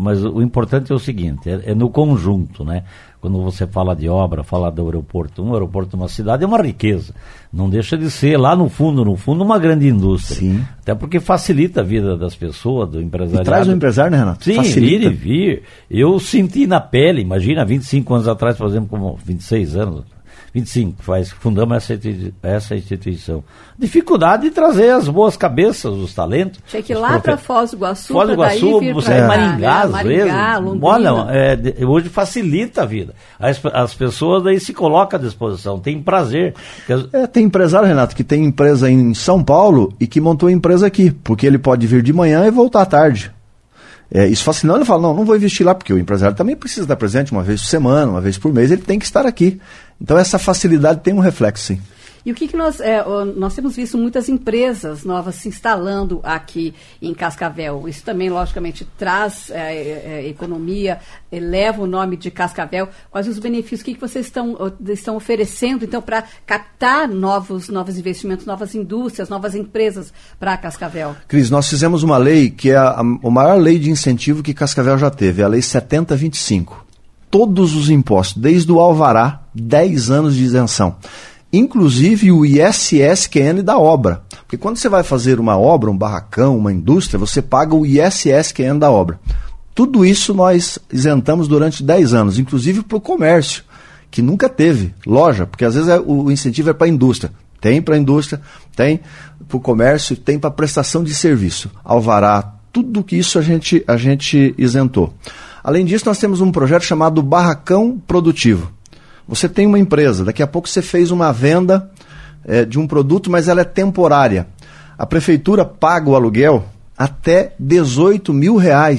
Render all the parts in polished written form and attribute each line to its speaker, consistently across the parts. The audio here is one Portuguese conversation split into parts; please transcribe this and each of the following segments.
Speaker 1: mas o importante é o seguinte, é no conjunto, né? Quando você fala de obra, fala do aeroporto, um aeroporto numa cidade é uma riqueza, não deixa de ser lá no fundo, uma grande indústria.
Speaker 2: Sim.
Speaker 1: Até porque facilita a vida das pessoas, do empresariado.
Speaker 2: E traz o empresário, né, Renato?
Speaker 1: Sim,
Speaker 2: facilita.
Speaker 1: ir e vir. Eu senti na pele, imagina, 25 anos atrás, por exemplo, como 26 anos, 25, fundamos essa instituição. Dificuldade de trazer as boas cabeças, os talentos.
Speaker 3: Tinha que ir lá para Foz do Iguaçu,
Speaker 1: Foz do Iguaçu, você é Maringá, às vezes.
Speaker 3: Londrina.
Speaker 1: Olha, hoje facilita a vida. As pessoas daí se colocam à disposição, tem prazer.
Speaker 2: Tem empresário, Renato, que tem empresa em São Paulo e que montou a empresa aqui, porque ele pode vir de manhã e voltar à tarde. Isso fascinando, ele fala, não vou investir lá, porque o empresário também precisa estar presente uma vez por semana, uma vez por mês, ele tem que estar aqui. Então essa facilidade tem um reflexo, sim.
Speaker 3: E o que nós temos visto muitas empresas novas se instalando aqui em Cascavel. Isso também, logicamente, traz economia, eleva o nome de Cascavel. Quais os benefícios? O que vocês estão oferecendo, então, para captar novos investimentos, novas indústrias, novas empresas para Cascavel?
Speaker 2: Cris, nós fizemos uma lei que é a maior lei de incentivo que Cascavel já teve, a Lei 7025. Todos os impostos, desde o alvará, 10 anos de isenção. Inclusive o ISSQN da obra. Porque quando você vai fazer uma obra, um barracão, uma indústria, você paga o ISSQN da obra. Tudo isso nós isentamos durante 10 anos, inclusive para o comércio, que nunca teve loja, porque às vezes o incentivo é para a indústria. Tem para a indústria, tem para o comércio, tem para prestação de serviço. Alvará, tudo que isso a gente isentou. Além disso, nós temos um projeto chamado Barracão Produtivo. Você tem uma empresa, daqui a pouco você fez uma venda de um produto, mas ela é temporária. A prefeitura paga o aluguel até R$18 mil.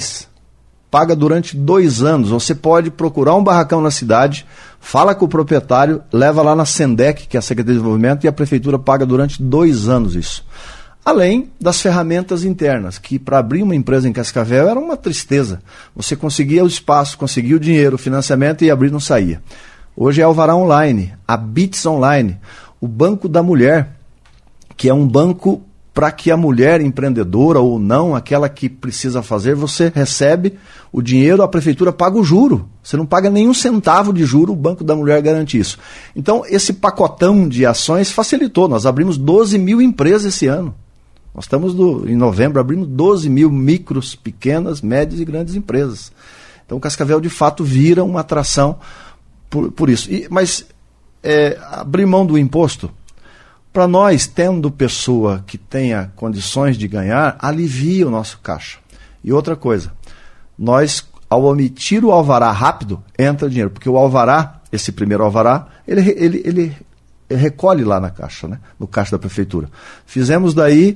Speaker 2: Paga durante 2 anos. Você pode procurar um barracão na cidade, fala com o proprietário, leva lá na SENDEC, que é a Secretaria de Desenvolvimento, e a prefeitura paga durante 2 anos isso. Além das ferramentas internas, que para abrir uma empresa em Cascavel era uma tristeza. Você conseguia o espaço, conseguia o dinheiro, o financiamento e abrir não saía. Hoje é Alvará Online, a BITS Online, o Banco da Mulher, que é um banco para que a mulher empreendedora ou não, aquela que precisa fazer, você recebe o dinheiro, a prefeitura paga o juro. Você não paga nenhum centavo de juro, o Banco da Mulher garante isso. Então, esse pacotão de ações facilitou. Nós abrimos 12 mil empresas esse ano. Nós estamos em novembro, abrimos 12 mil micros, pequenas, médias e grandes empresas. Então, Cascavel, de fato, vira uma atração por isso. Mas abrir mão do imposto, para nós, tendo pessoa que tenha condições de ganhar, alivia o nosso caixa. E outra coisa, nós, ao omitir o alvará rápido, entra dinheiro, porque o alvará, esse primeiro alvará, ele recolhe lá na caixa, né? No caixa da prefeitura. Fizemos daí,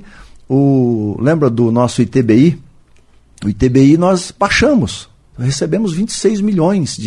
Speaker 2: lembra do nosso ITBI? O ITBI nós baixamos, recebemos R$26 milhões,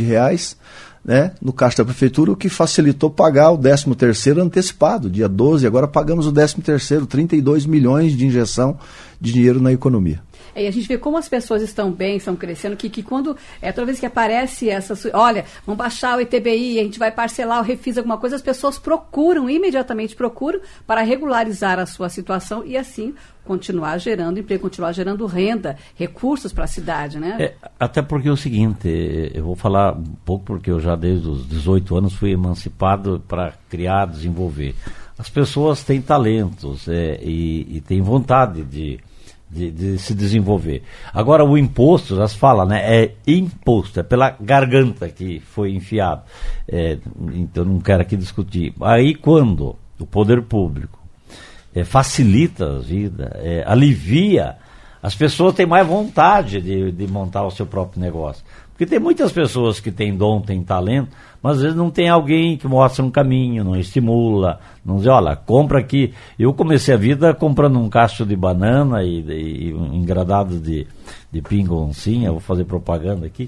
Speaker 2: né, no caixa da prefeitura, o que facilitou pagar o 13º antecipado, dia 12, agora pagamos o 13º, 32 milhões de injeção de dinheiro na economia.
Speaker 3: E a gente vê como as pessoas estão bem, estão crescendo, que quando, toda vez que aparece olha, vamos baixar o ITBI, a gente vai parcelar o refis, alguma coisa, as pessoas imediatamente procuram para regularizar a sua situação e assim continuar gerando emprego, continuar gerando renda, recursos para a cidade, né?
Speaker 1: Até porque é o seguinte, eu vou falar um pouco porque eu já desde os 18 anos fui emancipado para criar, desenvolver. As pessoas têm talentos e têm vontade de se desenvolver. Agora o imposto, já se fala, né? É imposto, é pela garganta que foi enfiado. Então não quero aqui discutir. Aí quando o poder público facilita a vida, alivia, as pessoas têm mais vontade de montar o seu próprio negócio. Porque tem muitas pessoas que têm dom, têm talento, mas às vezes não tem alguém que mostra um caminho, não estimula, não diz, olha, compra aqui. Eu comecei a vida comprando um cacho de banana e um engradado de pingoncinha, vou fazer propaganda aqui.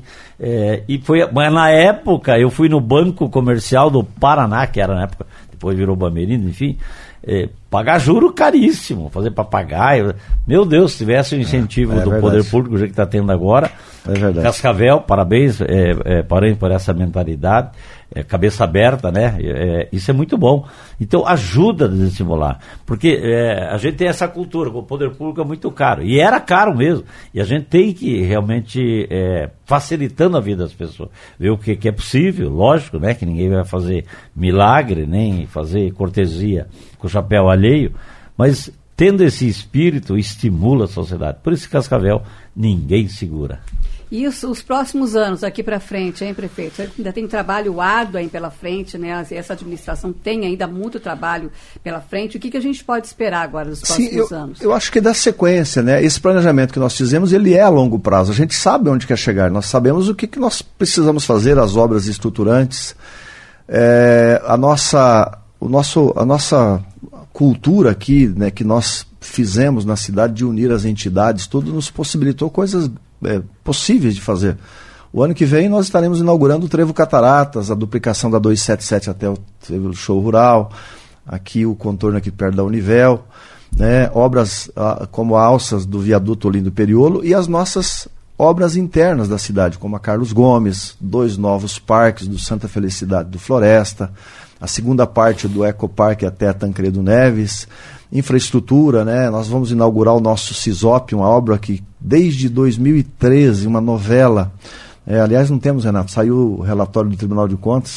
Speaker 1: Mas na época eu fui no Banco Comercial do Paraná, que era na época, depois virou Bamerindos, enfim, pagar juro caríssimo, fazer papagaio. Meu Deus, se tivesse o incentivo do poder público, o jeito que está tendo agora.
Speaker 2: É verdade.
Speaker 1: Cascavel, parabéns, parabéns por essa mentalidade, cabeça aberta, né? Isso é muito bom. Então ajuda a desestimular, porque a gente tem essa cultura, o poder público é muito caro, e era caro mesmo, e a gente tem que realmente facilitando a vida das pessoas, ver o que é possível, lógico, né? Que ninguém vai fazer milagre, nem fazer cortesia com o chapéu alheio, mas tendo esse espírito, estimula a sociedade. Por isso, Cascavel, ninguém segura.
Speaker 3: E os próximos anos aqui para frente, hein, prefeito? Ainda tem trabalho árduo aí pela frente, né? Essa administração tem ainda muito trabalho pela frente. O que a gente pode esperar agora nos próximos anos?
Speaker 2: Eu acho que dá sequência, né? Esse planejamento que nós fizemos, ele é a longo prazo. A gente sabe onde quer chegar, nós sabemos o que nós precisamos fazer, as obras estruturantes, a nossa cultura aqui, né, que nós fizemos na cidade de unir as entidades, tudo nos possibilitou coisas possíveis de fazer. O ano que vem nós estaremos inaugurando o Trevo Cataratas, a duplicação da 277 até o Trevo Show Rural, aqui o contorno aqui perto da Univel, né, obras como alças do viaduto Olindo Periolo e as nossas obras internas da cidade, como a Carlos Gomes, 2 novos parques do Santa Felicidade do Floresta, a segunda parte do Ecoparque até a Tancredo Neves, infraestrutura, né? Nós vamos inaugurar o nosso CISOP, uma obra que desde 2013, uma novela, aliás não temos, Renato, saiu o relatório do Tribunal de Contas,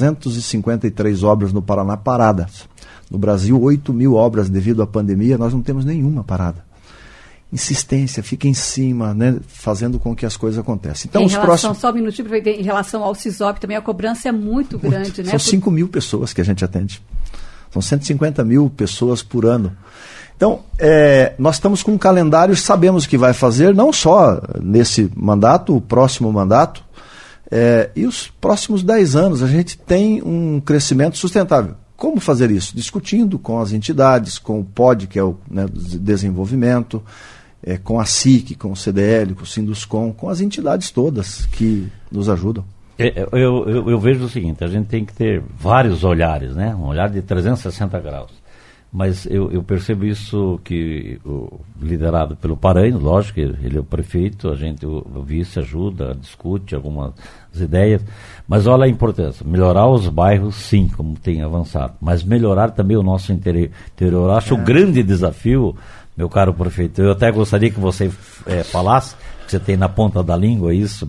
Speaker 2: 353 obras no Paraná paradas. No Brasil, 8.000 obras devido à pandemia, nós não temos nenhuma parada. Insistência, fica em cima, né, fazendo com que as coisas aconteçam. Então,
Speaker 3: só um minutinho, em relação ao CISOP, também a cobrança é muito grande, né?
Speaker 2: São 5.000 pessoas que a gente atende. São 150.000 pessoas por ano. Então, nós estamos com um calendário, sabemos o que vai fazer, não só nesse mandato, o próximo mandato, e os próximos 10 anos. A gente tem um crescimento sustentável. Como fazer isso? Discutindo com as entidades, com o POD, que é o desenvolvimento, com a SIC, com o CDL, com o Sinduscom, com as entidades todas que nos ajudam.
Speaker 1: Eu vejo o seguinte, a gente tem que ter vários olhares, né? Um olhar de 360 graus. Mas eu percebo isso que, liderado pelo Paranhos, lógico, ele é o prefeito, o vice ajuda, discute algumas ideias, mas olha a importância, melhorar os bairros sim, como tem avançado, mas melhorar também o nosso interior. Acho o grande desafio, meu caro prefeito, eu até gostaria que você falasse, que você tem na ponta da língua isso,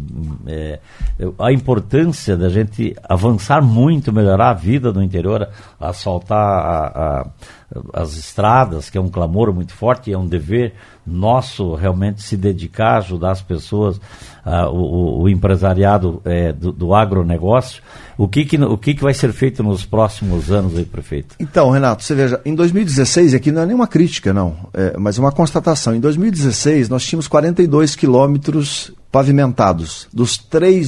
Speaker 1: a importância da gente avançar muito, melhorar a vida do interior, asfaltar as estradas, que é um clamor muito forte, é um dever nosso realmente se dedicar, ajudar as pessoas, o empresariado do agronegócio. O que vai ser feito nos próximos anos aí, prefeito?
Speaker 2: Então, Renato, você veja, em 2016, aqui não é nenhuma crítica, não, mas uma constatação. Em 2016, nós tínhamos 42 quilômetros pavimentados. Dos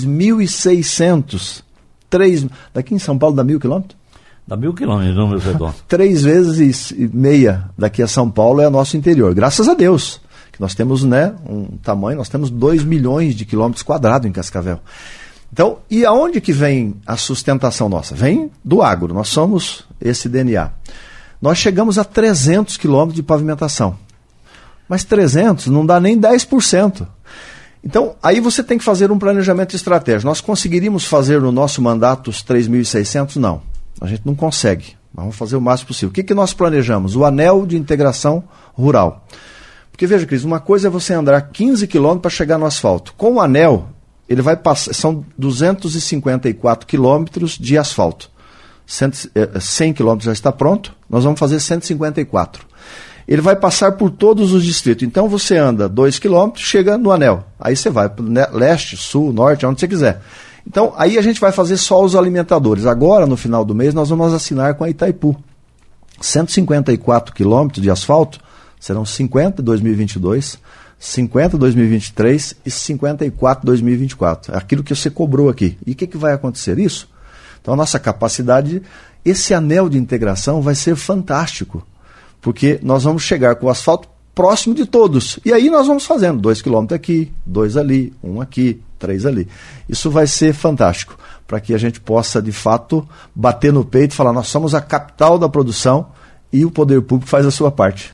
Speaker 2: 3.600, daqui em São Paulo dá 1.000 quilômetros?
Speaker 1: Dá 1.000 quilômetros, número redondo.
Speaker 2: 3 vezes e meia daqui a São Paulo é nosso interior. Graças a Deus, que nós temos, né, um tamanho, nós temos 2 milhões de quilômetros quadrados em Cascavel. Então, e aonde que vem a sustentação nossa? Vem do agro, nós somos esse DNA. Nós chegamos a 300 quilômetros de pavimentação. Mas 300 não dá nem 10%. Então, aí você tem que fazer um planejamento estratégico. Nós conseguiríamos fazer no nosso mandato os 3.600? Não. A gente não consegue, mas vamos fazer o máximo possível. O que nós planejamos? O anel de integração rural. Porque veja, Cris, uma coisa é você andar 15 quilômetros para chegar no asfalto. Com o anel, ele vai passar, são 254 quilômetros de asfalto. 100 quilômetros já está pronto, nós vamos fazer 154. Ele vai passar por todos os distritos. Então você anda 2 quilômetros, chega no anel. Aí você vai para o leste, sul, norte, onde você quiser. Então, aí a gente vai fazer só os alimentadores. Agora, no final do mês, nós vamos assinar com a Itaipu. 154 quilômetros de asfalto, serão 50 em 2022, 50 em 2023 e 54 em 2024. É aquilo que você cobrou aqui. E o que vai acontecer? Isso? Então, a nossa capacidade, esse anel de integração vai ser fantástico, porque nós vamos chegar com o asfalto próximo de todos. E aí nós vamos fazendo 2 quilômetros aqui, 2 ali, 1 aqui, 3 ali. Isso vai ser fantástico, para que a gente possa, de fato, bater no peito e falar, nós somos a capital da produção e o poder público faz a sua parte.